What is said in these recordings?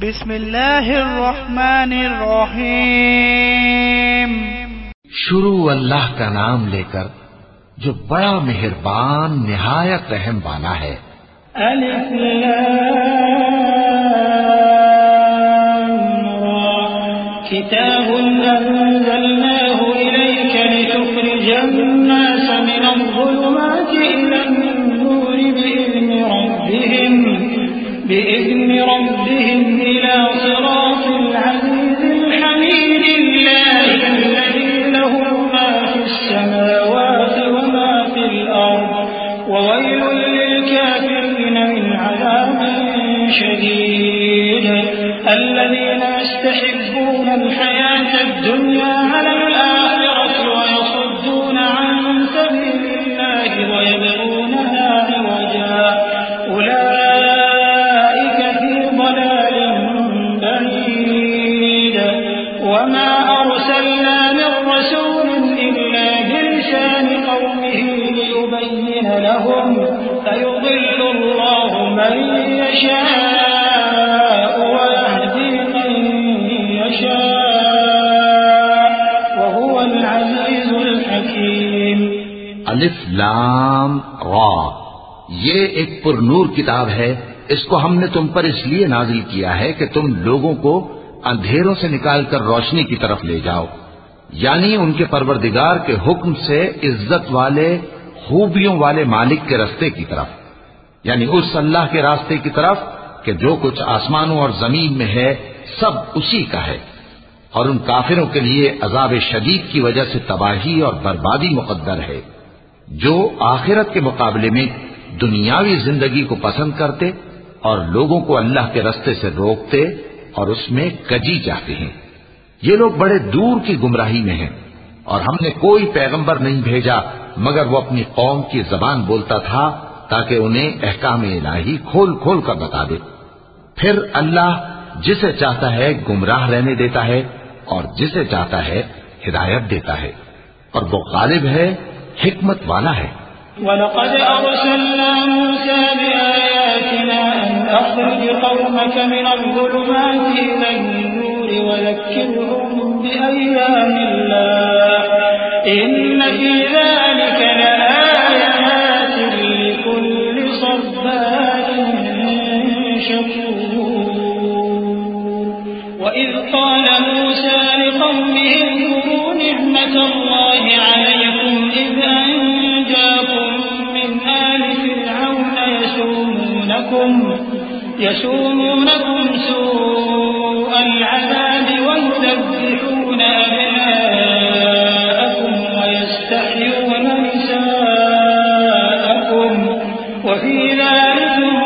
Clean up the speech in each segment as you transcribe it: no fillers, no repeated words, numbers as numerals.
बिस्मिल्लाहिर्रहमानिर्रहीम। शुरू अल्लाह का नाम लेकर जो बड़ा मेहरबान निहायत रहम वाला है। अलिफ लाम रा किताबुन अंज़लनाहु इलैका लितुख़रिजन नास मिनज़-ज़ुलुमाति इलन-नूरि बिइज़नि रब्बिहिम इला सिरातिल अज़ीज़िल हमीद अल्लज़ी लहु मा फ़िस-समावाति व मा फ़िल-अर्ज़ व वैलुन लिल-काफ़िरीन मिन अज़ाबिन शदीद अल्लज़ीना यस्तहिब्बूना अल-हयाता अद-दुन्या अलल आखिरति व यसुद्दूना अन सबीलिल्लाहि व यबग़ूनहा इवजा उलाइका फी ضلالin बईद वमा अरसलना मिन रसूलिन इल्ला बिलिसानि क़ौमिहि लियुबय्यिन लहुम फयुضिल्लु अल्लाहु मन यशाअ व यहदी मन यशाअ व हुवल अज़ीज़ुल हकीम। अलिफ लाम रा, ये एक पुरनूर किताब है। इसको हमने तुम पर इसलिए नाजिल किया है कि तुम लोगों को अंधेरों से निकालकर रोशनी की तरफ ले जाओ, यानी उनके परवरदिगार के हुक्म से इज्जत वाले खूबियों वाले मालिक के रास्ते की तरफ, यानी उस अल्लाह के रास्ते की तरफ कि जो कुछ आसमानों और जमीन में है सब उसी का है। और उन काफिरों के लिए अजाब शदीद की वजह से तबाही और बर्बादी मुकद्दर है, जो आखिरत के मुकाबले में दुनियावी जिंदगी को पसंद करते और लोगों को अल्लाह के रास्ते से रोकते और उसमें कजी चाहते हैं। ये लोग बड़े दूर की गुमराही में हैं और हमने कोई पैगंबर नहीं भेजा मगर वो अपनी कौम की जबान बोलता था ताकि उन्हें अहकाम इलाही खोल खोल कर बता दे। फिर अल्लाह जिसे चाहता है गुमराह रहने देता है और जिसे चाहता है हिदायत देता है, और वो गालिब है, हिकमत वाला है। वलक़द अरसलना मूसा बिआयातिना अन अख़रिज क़ौमक मिनज़-ज़ुलुमाति इलन-नूरि वज़क्किरहुम बिअय्यामिल्लाह इन्न फ़ी ज़ालिक लआयातिन लिकुल्लि صब्बारिन शकूर। वइज़ क़ाल मूसा लिक़ौमिहि اذْकुरू निअमतल्लाहि अलैकुम इज़ أنجاكم من آل فرعون يسومونكم سوء العذاب ويذبحون أبناءكم ويستحيون نساءكم وفي ذلكم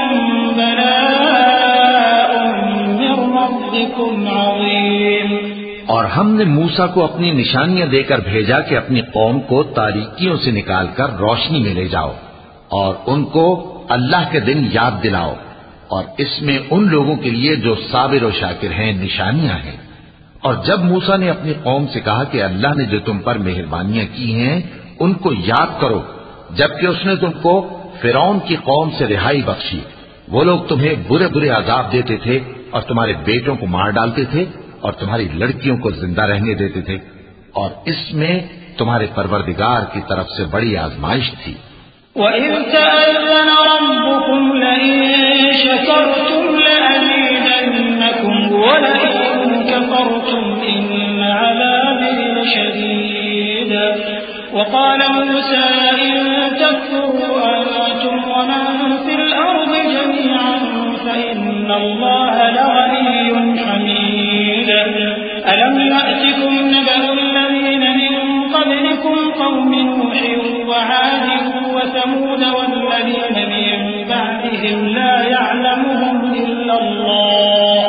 بلاء من ربكم عظيم। और हमने मूसा को अपनी निशानियां देकर भेजा कि अपनी कौम को तारीकियों से निकालकर रोशनी में ले जाओ और उनको अल्लाह के दिन याद दिलाओ, और इसमें उन लोगों के लिए जो साबिर और शाकिर हैं निशानियां हैं। और जब मूसा ने अपनी कौम से कहा कि अल्लाह ने जो तुम पर मेहरबानियां की हैं उनको याद करो, जबकि उसने तुमको फिरौन की कौम से रिहाई बख्शी। वो लोग तुम्हें बुरे बुरे अजाब देते थे और तुम्हारे बेटों को मार डालते थे और तुम्हारी लड़कियों को जिंदा रहने देते थे, और इसमें तुम्हारे परवरदिगार की तरफ से बड़ी आजमाइश थी। वइज़ तअज़्ज़न रब्बुकुम लइन शकरतुम लअज़ीदन्नकुम वलइन कफरतुम इन्न अज़ाबी लशदीद। वक़ाल मूसा इन तकफुरू अंतुम वमन फिल अर्ज़ि जमीअन फ़इन्न अल्लाह लग़निय्युन हमीद। अलम यअतिकुम नबअु الذين من قبلكم قوم نوح وعاد وثمود والذين من بعدهم لا يعلمهم إلا الله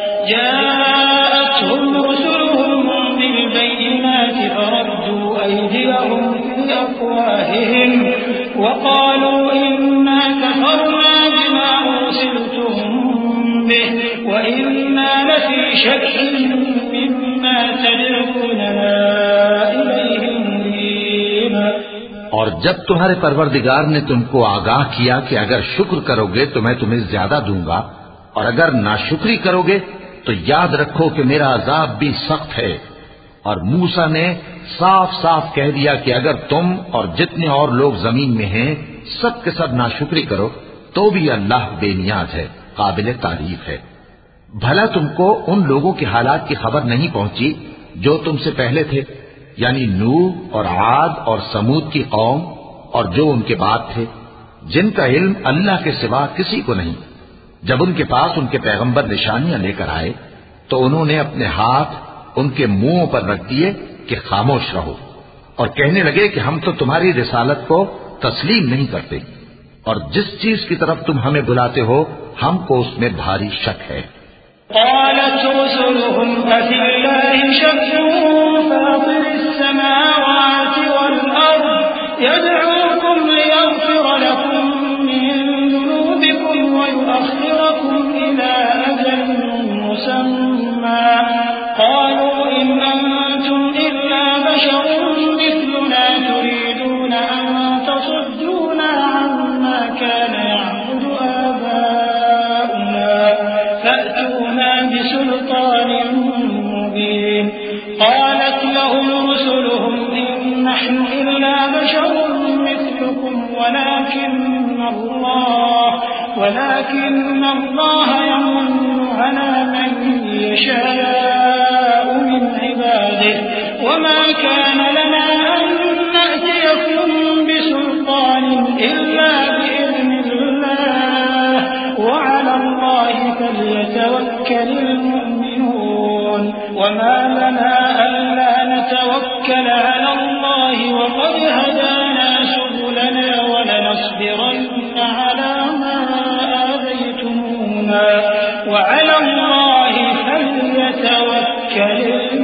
جاءتهم رسلهم بالبينات فردوا أيديهم في أفواههم وقالوا إنا كفرنا بما أرسلتم به وإنا لفي شك مما تدعوننا إليه مريب। और जब तुम्हारे परवरदिगार ने तुमको आगाह किया कि अगर शुक्र करोगे तो मैं तुम्हें ज्यादा दूंगा और अगर नाशुक्री करोगे तो याद रखो कि मेरा अजाब भी सख्त है। और मूसा ने साफ साफ कह दिया कि अगर तुम और जितने और लोग जमीन में हैं सब के सब नाशुक्री करो तो भी अल्लाह बेनियाज है, काबिल तारीफ है। भला तुमको उन लोगों के हालात की खबर नहीं पहुंची जो तुमसे पहले थे, यानी नूह और आद और समूद की कौम और जो उनके बाद थे, जिनका इल्म अल्लाह के सिवा किसी को नहीं। जब उनके पास उनके पैगंबर निशानियां लेकर आए तो उन्होंने अपने हाथ उनके मुंहों पर रख दिए कि खामोश रहो, और कहने लगे कि हम तो तुम्हारी रिसालत को तस्लीम नहीं करते, और जिस चीज की तरफ तुम हमें बुलाते हो हमको उसमें भारी शक है। क़ालत रुसुलुहुम अफ़िल्लाहि शक्कुन फ़ातिरिस्समावाति वल अर्ज़ यद'ऊकुम लियग़फ़िर लकुम मिन ज़ुनूबिकुम व युअख़्ख़िरकुम इला अजलिन मुसम्मा क़ालू इन अंतुम इल्ला बशरुन मिथलुना तुरीदून अन तसुद्दूना अम्मा कान यअबुदु आबाउना फअतूना बिसुल्तानिन मुबीन क़ालत लहुम रुसुलुहुम इन नहनु इल्ला बशरुन मिथलुकुम वलाकिन्न अल्लाह यमुन्नु अला मन यशाअ मिन इबादिहि वमा कान लना अन नअतियकुम बिसुल्तानिन इल्ला बिइज़्निल्लाह वअला अल्लाहि फल्यतवक्कलिल मुअ्मिनून वमा लना अल्ला नतवक्कल अला अल्लाहि वक़द हदाना सुबुलना वलनस्बिरन्न अला मा आज़यतमूना वअला अल्लाहि फल्यतवक्कलिल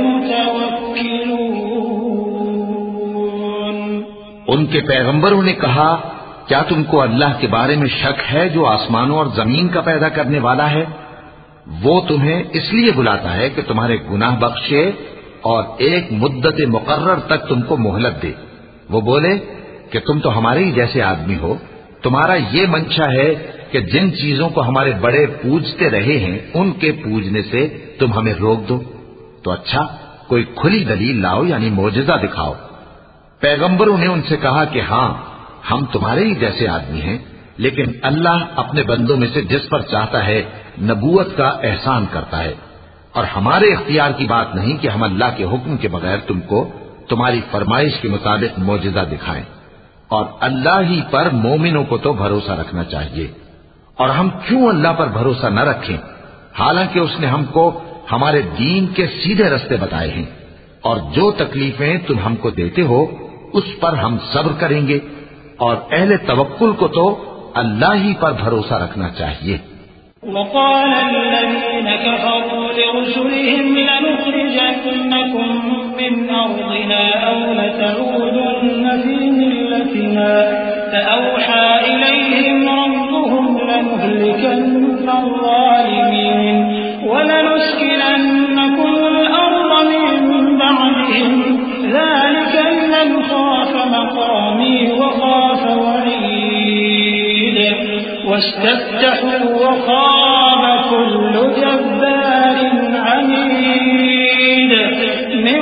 मुतवक्किलून। उनके पैगंबरों ने कहा, क्या तुमको अल्लाह के बारे में शक है जो आसमानों और जमीन का पैदा करने वाला है? वो तुम्हें इसलिए बुलाता है कि तुम्हारे गुनाह बख्शे और एक मुद्दत मुकर्रर तक तुमको मोहलत दे। वो बोले कि तुम तो हमारे ही जैसे आदमी हो, तुम्हारा ये मंशा है कि जिन चीजों को हमारे बड़े पूजते रहे हैं उनके पूजने से तुम हमें रोक दो। तो अच्छा, कोई खुली दलील लाओ, यानी मोजज़ा दिखाओ। पैगंबरों ने उनसे कहा कि हाँ, हम तुम्हारे ही जैसे आदमी हैं, लेकिन अल्लाह अपने बंदों में से जिस पर चाहता है नबूवत का एहसान करता है, और हमारे इख्तियार की बात नहीं कि हम अल्लाह के हुक्म के बगैर तुमको तुम्हारी फरमाइश के मुताबिक मोजज़ा दिखाएं। और अल्लाह ही पर मोमिनों को तो भरोसा रखना चाहिए। और हम क्यों अल्लाह पर भरोसा न रखें, हालांकि उसने हमको हमारे दीन के सीधे रास्ते बताए हैं, और जो तकलीफें तुम हमको देते हो उस पर हम सब्र करेंगे, और अहले तवक्कुल को तो अल्लाह ही पर भरोसा रखना चाहिए। वक़ाल अल्लज़ीन कफ़रू लिरुसुलिहिम लनुख़रिजन्नकुम मिन अर्दिना औ लतऊदुन्न फ़ी मिल्लतिना फ़अौहा इलैहिम रब्बुहुम लनुहलिकन्न अज़्ज़ालिमीन वलनुस्किनन्नकुमुल अर्ज़ मिन बअदिहिम ज़ालिका लिमन ख़ाफ़ मक़ामी वख़ाफ़ वഈद वस्तफ्तहू वख़ाब कुल्लु जब्बारिन अनीद मिन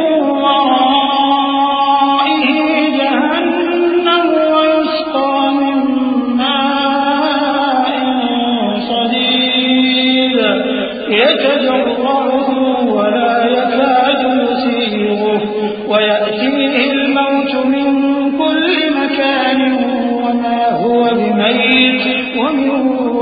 वराइहि जहन्नम वयुस्क़ा मिन माइन सदीद यतजर्रዑहु वला यकादु युसीगुहु वयअतीहिल मौतु मिन कुल्लि मकान वमा हुव बिमय्यित वमिन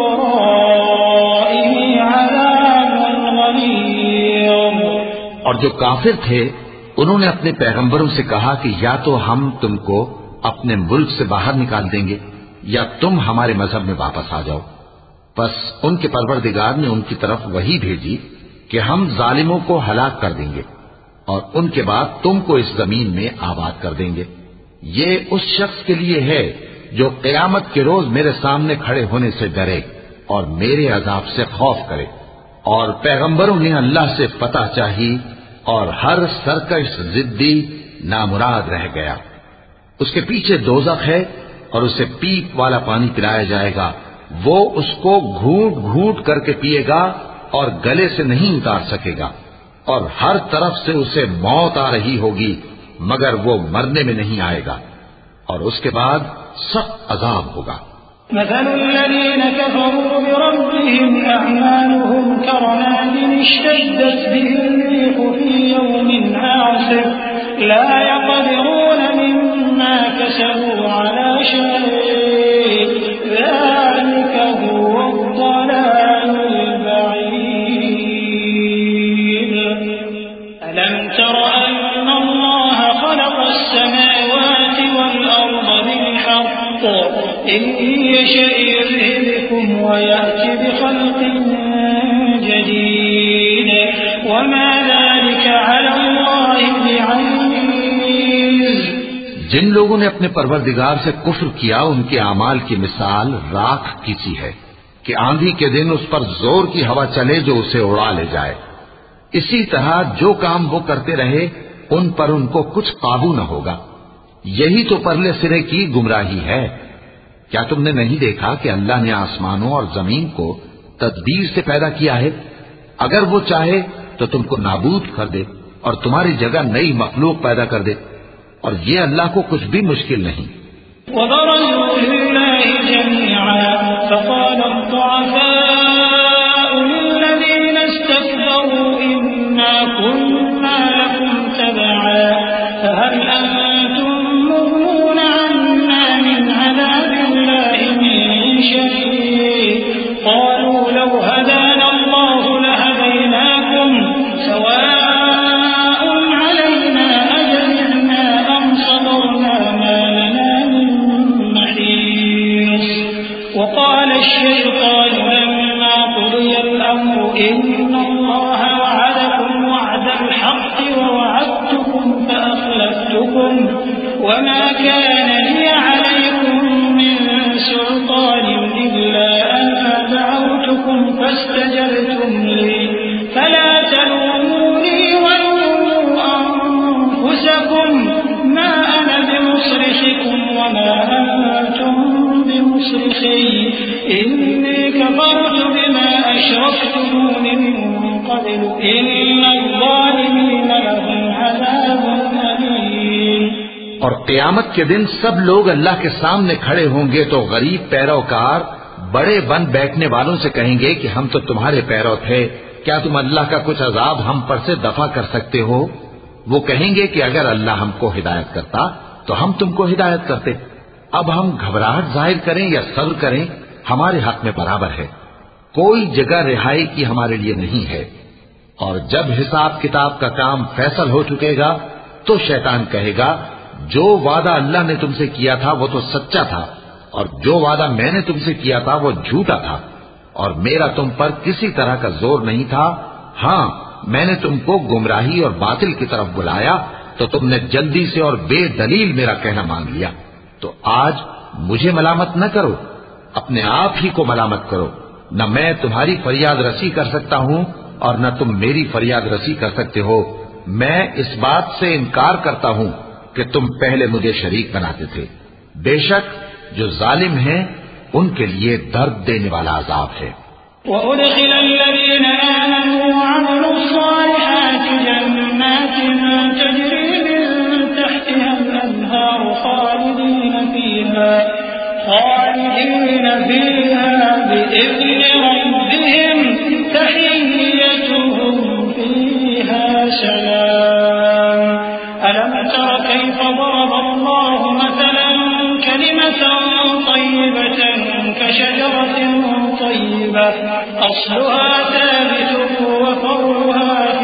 वराइहि अज़ाबुन गलीज़। और जो काफिर थे उन्होंने अपने पैगंबरों से कहा कि या तो हम तुमको अपने मुल्क से बाहर निकाल देंगे या तुम हमारे मजहब में वापस आ जाओ। बस उनके परवरदिगार ने उनकी तरफ वही भेजी कि हम जालिमों को हलाक कर देंगे और उनके बाद तुमको इस जमीन में आबाद कर देंगे। ये उस शख्स के लिए है जो क़यामत के रोज मेरे सामने खड़े होने से डरे और मेरे अजाब से खौफ करे। और पैगंबरों ने अल्लाह से फतह चाही और हर सरकश जिद्दी नामुराद रह गया। उसके पीछे दोज़ख है और उसे पीप वाला पानी पिलाया जाएगा। वो उसको घूंट घूंट करके पिएगा और गले से नहीं उतार सकेगा, और हर तरफ से उसे मौत आ रही होगी, मगर वो मरने में नहीं आएगा, और उसके बाद सख्त अजाब होगा। मसलुल्लज़ीन कफ़रू बिरब्बिहिम अअमालुहुम करमादिन इश्तद्दत बिहिर्रीहु फ़ी यौमिन आसिफ ला यक़दिरून मिम्मा कसबू अला शै'इन ज़ालिका हुवद्दलालुल बഈद। अलम तर अन्ना अल्लाह ख़लक़स समावाति वल अर्ज़ बिल-हक़्क़ इन यशअ युज़हिबकुम व यअति बिख़ल्क़िन जदीद वमा ज़ालिका अला अल्लाहि बिअज़ीज़। जिन लोगों ने अपने परवरदिगार से कुफ्र किया, उनके अमाल की मिसाल राख की सी है कि आंधी के दिन उस पर जोर की हवा चले जो उसे उड़ा ले जाए। इसी तरह जो काम वो करते रहे उन पर उनको कुछ काबू न होगा। यही तो परले सिरे की गुमराही है। क्या तुमने नहीं देखा कि अल्लाह ने आसमानों और जमीन को तदबीर से पैदा किया है? अगर वो चाहे तो तुमको नाबूद कर दे और तुम्हारी जगह नई मखलूक पैदा कर दे, और ये अल्लाह को कुछ भी मुश्किल नहीं। वमा कान ली अलैकुम मिन सुल्तान इल्ला अन दअउतुकुम फस्तजबतुम ली फला तलूमूनी वलूमू अनफुसकुम मा अना बिमुस्रिखिकुम वमा अंतुम बिमुस्रिखी इन्नी कफरतु बिमा अशरक्तमूनी मिन क़ब्ल इन्नज़्ज़ालिमीन लहुम अज़ाबुन अलीम। और क़यामत के दिन सब लोग अल्लाह के सामने खड़े होंगे तो गरीब पैरोकार बड़े बन बैठने वालों से कहेंगे कि हम तो तुम्हारे पैरों थे, क्या तुम अल्लाह का कुछ अजाब हम पर से दफा कर सकते हो? वो कहेंगे कि अगर अल्लाह हमको हिदायत करता तो हम तुमको हिदायत करते। अब हम घबराहट जाहिर करें या सब्र करें, हमारे हक में बराबर है। कोई जगह रिहाई की हमारे लिए नहीं है। और जब हिसाब किताब का काम फैसल हो चुकेगा तो शैतान कहेगा, जो वादा अल्लाह ने तुमसे किया था वो तो सच्चा था, और जो वादा मैंने तुमसे किया था वो झूठा था, और मेरा तुम पर किसी तरह का जोर नहीं था। हाँ, मैंने तुमको गुमराही और बातिल की तरफ बुलाया तो तुमने जल्दी से और बेदलील मेरा कहना मान लिया। तो आज मुझे मलामत न करो, अपने आप ही को मलामत करो। न मैं तुम्हारी फरियाद रसी कर सकता हूँ और न तुम मेरी फरियाद रसी कर सकते हो। मैं इस बात से इनकार करता हूँ कि तुम पहले मुझे शरीक बनाते थे। बेशक जो जालिम हैं उनके लिए दर्द देने वाला अजाब है। अलम तर कैफ ضرب الله مثلا كلمة طيبة كشجرة طيبة أصلها ثابت وفرعها في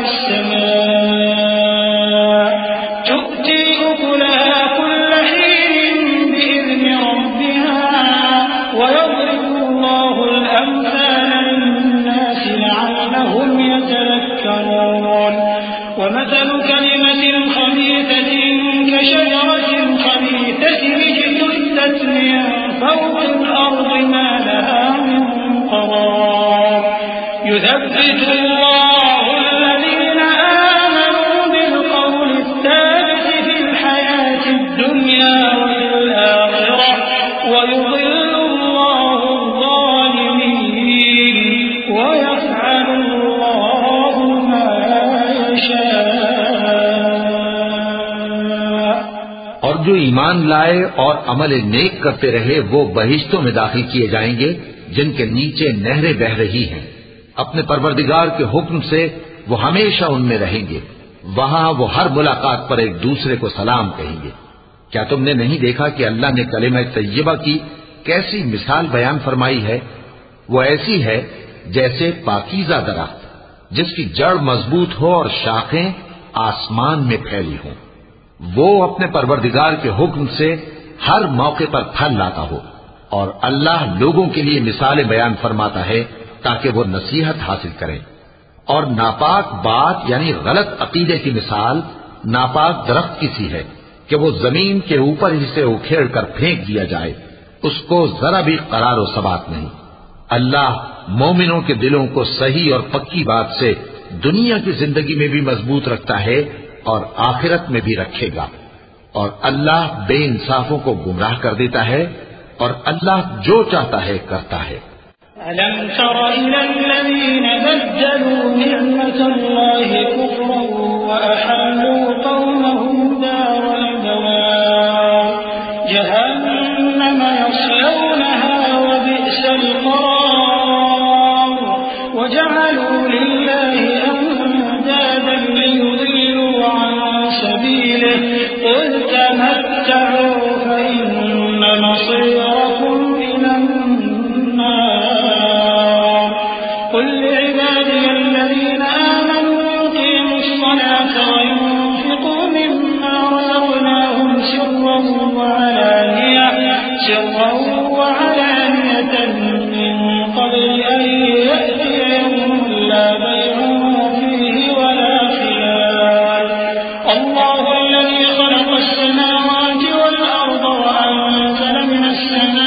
السماء تؤتي أكلها كل حين بإذن ربها ويضرب الله الأمثال للناس لعلهم يتذكرون ومثل كلمة خبيثة كشجرة خبيثة اجتثت من فوق الأرض ما لها من قرار يثبت الله الذين آمنوا بالقول الثابت في الحياة الدنيا والآخرة ويضل الله الظالمين ويفعل जो ईमान लाए और अमल नेक करते रहे वो बहिश्तों में दाखिल किए जाएंगे जिनके नीचे नहरें बह रही हैं। अपने परवरदिगार के हुक्म से वो हमेशा उनमें रहेंगे। वहां वो हर मुलाकात पर एक दूसरे को सलाम कहेंगे। क्या तुमने नहीं देखा कि अल्लाह ने कलिमा तय्यबा की कैसी मिसाल बयान फरमाई है? वो ऐसी है जैसे पाकीज़ा दरख्त जिसकी जड़ मजबूत हो और शाखें आसमान में फैली हों। वो अपने परवरदिगार के हुक्म से हर मौके पर फल लाता हो। और अल्लाह लोगों के लिए मिसालें बयान फरमाता है ताकि वो नसीहत हासिल करें। और नापाक बात यानी गलत अकीदे की मिसाल नापाक दरख्त की सी है कि वो जमीन के ऊपर ही से उखेड़ कर फेंक दिया जाए, उसको जरा भी करार व सबात नहीं। अल्लाह मोमिनों के दिलों को सही और पक्की बात से दुनिया की जिंदगी में भी मजबूत रखता है और आखिरत में भी रखेगा। और अल्लाह बेइंसाफों को गुमराह कर देता है और अल्लाह जो चाहता है करता है। अलम तर इलल्लज़ीन बद्दलू निअमतल्लाहि कुफ्रन व अहल्लू कौमहुम दारल बवार जहन्नम यस्लौनहा व बि'सल क़रार व जअलू लिल्लाहि अंदादन लियुदिल्लू अन सबीलिहि क़ुल तमत्तऊ फइन्न मसीरकुम इलन قل لعبادي الذين آمنوا يقيموا الصلاة وينفقوا مما رزقناهم سرا وعلانية من قبل أن يأتي يوم لا بيع فيه ولا خلال الله الذي خلق السماوات والأرض وأنزل من السماء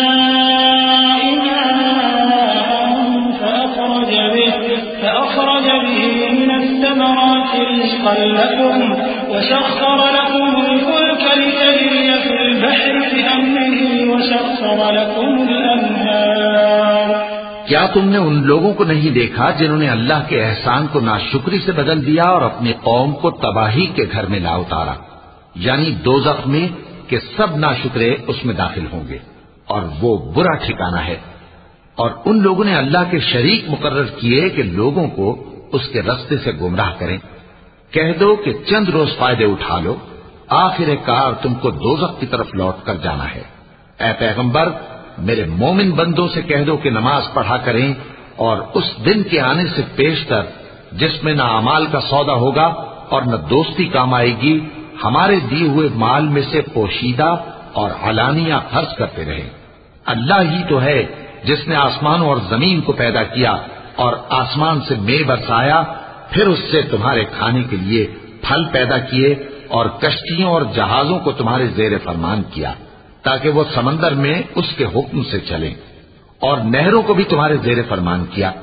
فأخرج به من الثمرات رزقا لكم وسخر لكم الفلك لتجري في البحر بأمره وسخر لكم الأنهار। क्या तुमने उन लोगों को नहीं देखा जिन्होंने अल्लाह के एहसान को नाशुक्री से बदल दिया और अपनी कौम को तबाही के घर में ला उतारा, यानी दोज़ख में कि सब नाशुक्रे उसमें दाखिल होंगे और वो बुरा ठिकाना है। और उन लोगों ने अल्लाह के शरीक मुकर्रर किए कि लोगों को उसके रास्ते से गुमराह करें। कह दो कि चंद रोज फायदे उठा लो, आखिरकार तुमको दोज़ख की तरफ लौट कर जाना है। ऐ पैगंबर, मेरे मोमिन बंदों से कह दो कि नमाज पढ़ा करें और उस दिन के आने से पेशतर जिसमें न अमाल का सौदा होगा और न दोस्ती काम आएगी, हमारे दिए हुए माल में से पोशीदा और अलानिया खर्च करते रहे। अल्लाह ही तो है जिसने आसमानों और जमीन को पैदा किया और आसमान से मेंह बरसाया, फिर उससे तुम्हारे खाने के लिए फल पैदा किए और कश्तियों और जहाजों को तुम्हारे ज़ेरे फरमान किया ताकि वो समंदर में उसके हुक्म से चलें, और नहरों को भी तुम्हारे ज़ेरे फरमान किया।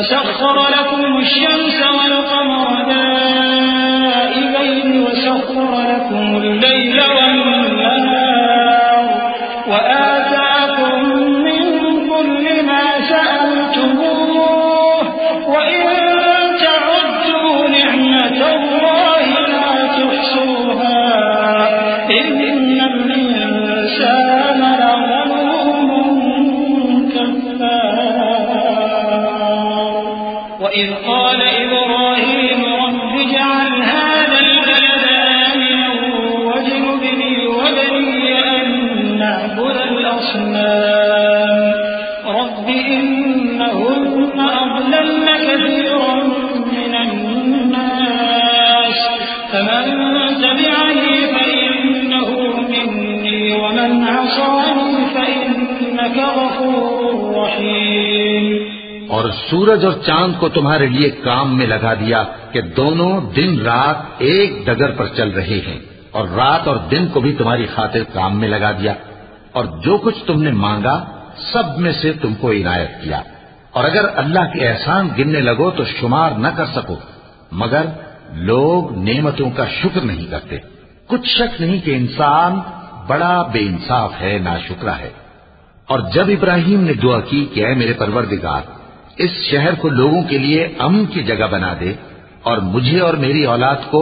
وإذ قال إبراهيم رب اجعل هذا البلد آمنا واجنبني وبني أن نعبد الأصنام رب إنهن أضللن كثيرا من الناس فمن تبعني فإنه مني ومن عصاني فإنك غفور رحيم। और सूरज और चांद को तुम्हारे लिए काम में लगा दिया कि दोनों दिन रात एक डगर पर चल रहे हैं, और रात और दिन को भी तुम्हारी खातिर काम में लगा दिया, और जो कुछ तुमने मांगा सब में से तुमको इनायत किया। और अगर अल्लाह के एहसान गिनने लगो तो शुमार न कर सको, मगर लोग नेमतों का शुक्र नहीं करते। कुछ शक नहीं कि इंसान बड़ा बेइंसाफ है, नाशुक्रा है। और जब इब्राहिम ने दुआ की कि ऐ मेरे परवरदिगार, इस शहर को लोगों के लिए अमन की जगह बना दे और मुझे और मेरी औलाद को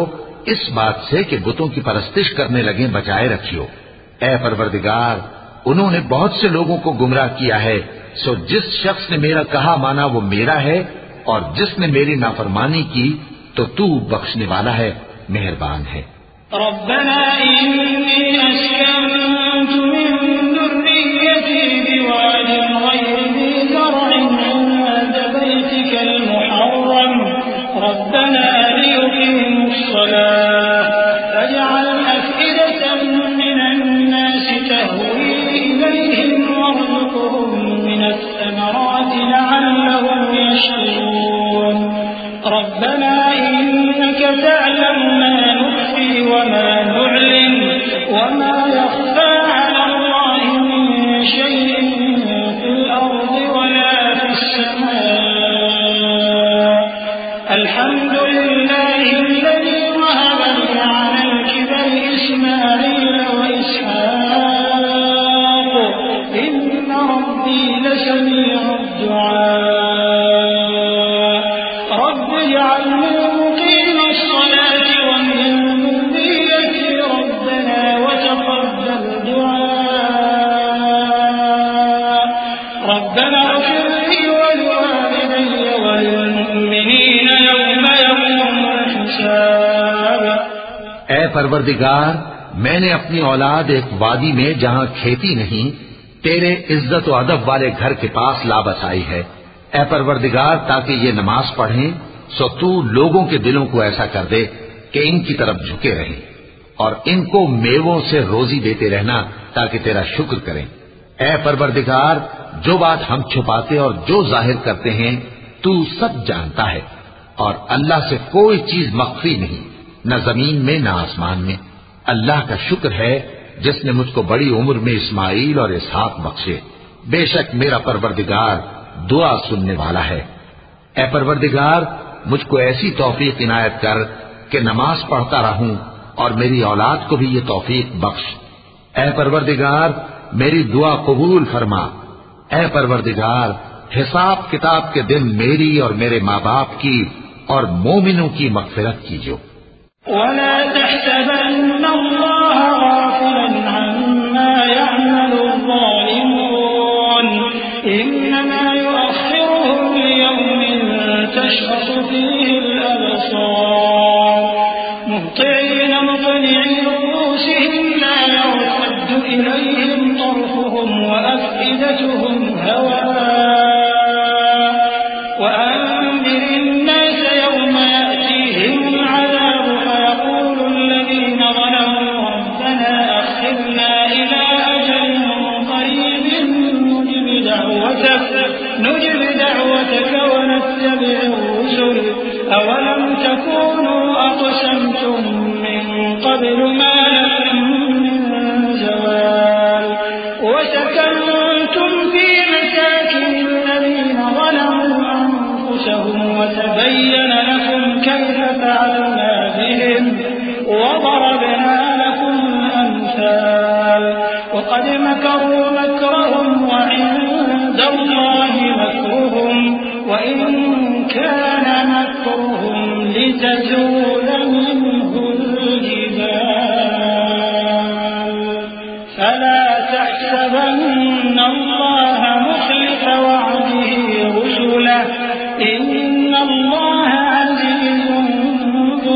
इस बात से कि बुतों की परस्तिश करने लगे बचाए रखियो। ए परवरदिगार, उन्होंने बहुत से लोगों को गुमराह किया है, सो जिस शख्स ने मेरा कहा माना वो मेरा है, और जिसने मेरी नाफरमानी की तो तू बख्शने वाला है, मेहरबान है। रब्बना इन्नी अस्कंतु मिन दुर्रिय्यती बिवादिन गैरि ज़ी ज़र'इन इंद बैतिकल मुहर्रम रब्बना लियुक़ीमुस्सलाह फजअल अफ़इदतम मिनन नासि तहवी इलैहिम वरज़ुक़हुम मिनस्समराति लअल्लहुम यशकुरून रब्बना इन्नका तअलमु मा नुख़्फ़ी वमा नु'लिन वमा यख़फ़ा अला अल्लाहि मिन शैइन फिल अर्दि वला फिस समा अल्हम्दुलिल्लाहि अल्लज़ी वहब लि अलल किबरि इस्माईल व इसहाक़ इन्न रब्बी लसमीउद दुआ रब्ब इज'अलनी मुक़ीम الصلاة ومن ذريتي ربنا وتقبل دعاء ربنا اغفر لي ولوالدي وللمؤمنين يوم يقوم الحساب। ए परवरदिगार, मैंने अपनी औलाद एक वादी में जहाँ खेती नहीं, तेरे इज्जत व अदब वाले घर के पास ला बसाई है। ए परवरदिगार, ताकि ये नमाज पढ़ें, सो तू लोगों के दिलों को ऐसा कर दे कि इनकी तरफ झुके रहें, और इनको मेवों से रोजी देते रहना ताकि तेरा शुक्र करें। ए परवरदिगार, जो बात हम छुपाते और जो जाहिर करते हैं तू सब जानता है, और अल्लाह से कोई चीज मख्फी नहीं, न जमीन में न आसमान में। अल्लाह का शुक्र है जिसने मुझको बड़ी उम्र में इस्माईल और इसहाक बख्शे। बेशक मेरा परवरदिगार दुआ सुनने वाला है। ए परवरदिगार, मुझको ऐसी तौफीक इनायत कर कि नमाज पढ़ता रहूं, और मेरी औलाद को भी ये तौफीक बख्श। ए परवरदिगार, मेरी दुआ कबूल फरमा। ए परवरदिगार, हिसाब किताब के दिन मेरी और मेरे माँ बाप की और मोमिनों की मग़फ़िरत कीजिए। वला तहसबन्नल्लाह गाफ़िलन अम्मा यअमलुज़्ज़ालिमून इन्नमा युअख़्खिरुहुम लियौमिन तशख़सु फ़ीहिल अबसार मुहति'ीन मुक़नि'ी रु'ूसिहिम ला यर्तद्दु इलैहिम तर्फ़ुहुम व अफ़इदतुहुम हवाअ وأنذر الناس يوم يأتيهم العذاب فيقول الذين ظلموا ربنا أخرنا إلى أجل قريب نجب دعوتك ونتبع الرسل أولم تكونوا أقسمتم من قبل ما لكم من زوال وسكنتم في مساكن الذين ظلموا أنفسهم وتبين لكم كيف فعلنا بهم وضربنا لكم الأمثال وقد مكروا مكرهم وعند الله مكرهم وإن كان مكرهم لتزول منه الجبال فلا تحسبن الله مخلف وعده رسله إن الله عزيز ذو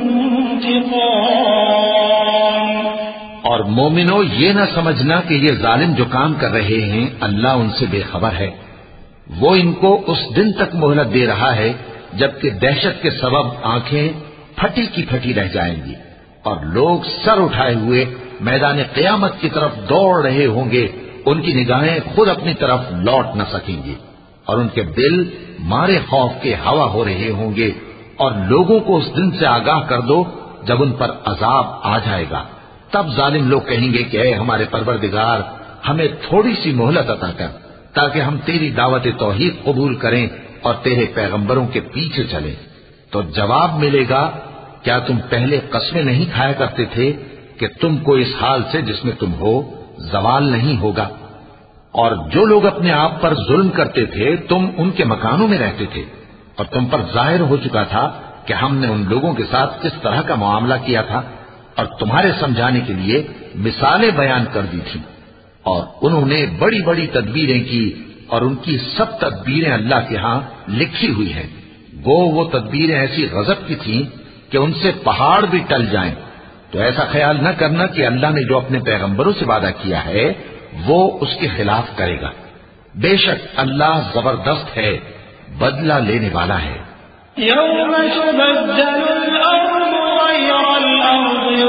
انتقام। और मोमिनो, ये न समझना कि ये जालिम जो काम कर रहे हैं अल्लाह उनसे बेखबर है। वो इनको उस दिन तक मोहलत दे रहा है जबकि दहशत के सबब आंखें फटी की फटी रह जाएंगी, और लोग सर उठाए हुए मैदान क़यामत की तरफ दौड़ रहे होंगे। उनकी निगाहें खुद अपनी तरफ लौट न सकेंगी, और उनके दिल मारे खौफ के हवा हो रहे होंगे। और लोगों को उस दिन से आगाह कर दो जब उन पर अजाब आ जाएगा। तब जालिम लोग कहेंगे कि ऐ हमारे परवरदिगार, हमें थोड़ी सी मोहलत अता कर ताकि हम तेरी दावत तौहीद कबूल करें और तेरे पैगंबरों के पीछे चलें। तो जवाब मिलेगा, क्या तुम पहले कस्में नहीं खाया करते थे कि तुमको इस हाल से जिसमें तुम हो जवाल नहीं होगा? और जो लोग अपने आप पर जुल्म करते थे तुम उनके मकानों में रहते थे, और तुम पर जाहिर हो चुका था कि हमने उन लोगों के साथ किस तरह का मामला किया था और तुम्हारे समझाने के लिए मिसालें बयान कर दी थी। और उन्होंने बड़ी बड़ी तदबीरें की और उनकी सब तदबीरें अल्लाह के यहाँ लिखी हुई हैं। वो तदबीरें ऐसी गजब की थीं कि उनसे पहाड़ भी टल जाएं। तो ऐसा ख्याल न करना कि अल्लाह ने जो अपने पैगंबरों से वादा किया है वो उसके खिलाफ करेगा। बेशक अल्लाह जबरदस्त है, बदला लेने वाला है। यौम तुबद्दलुल अर्दु गयरल अर्दि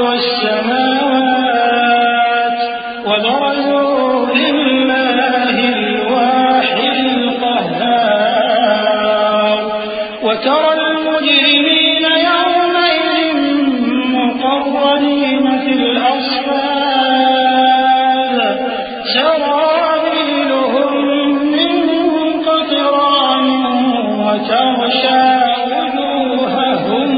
वस्समावात वबरज़ू लिल्लाहिल वाहिदिल क़ह्हार वतरल मुजरिमीन यौमइज़िन मुक़र्रनीन फिल अस्फ़ाद सराबीलुहुम मिन क़तरान वतग़शा वुजूहहुम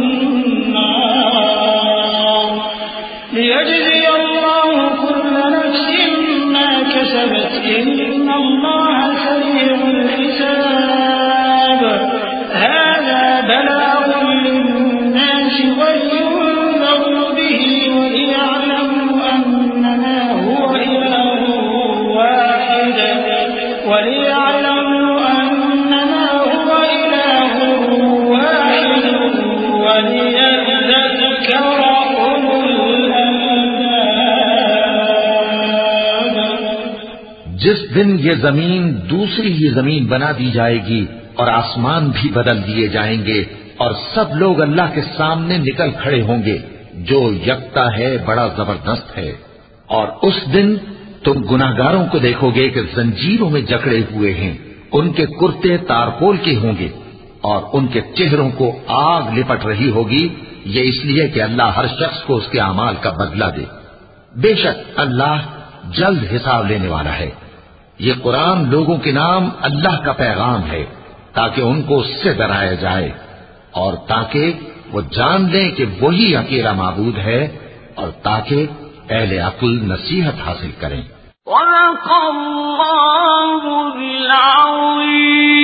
अन्नार लियजज़िय अल्लाहु कुल्ल नफ्सिन मा कसबत इन्न अल्लाह सरीउल हिसाब हाज़ा बलागुन लिन्नासि वलियुनज़िरु बिहि वलियअलमु अन्नमा हुवा इलाहुन वाहिद वलियذكر أولو الألباب। जिस दिन ये जमीन दूसरी ही जमीन बना दी जाएगी और आसमान भी बदल दिए जाएंगे और सब लोग अल्लाह के सामने निकल खड़े होंगे जो यकता है, बड़ा जबरदस्त है। और उस दिन तुम गुनाहगारों को देखोगे कि जंजीरों में जकड़े हुए हैं, उनके कुर्ते तारपोल के होंगे और उनके चेहरों को आग लिपट रही होगी। ये इसलिए कि अल्लाह हर शख्स को उसके अमाल का बदला दे। बेशक अल्लाह जल्द हिसाब लेने वाला है। ये कुरान लोगों के नाम अल्लाह का पैगाम है ताकि उनको उससे डराया जाए और ताकि वो जान लें कि वही अकेला माबूद है और ताकि अहले अक्ल नसीहत हासिल करें।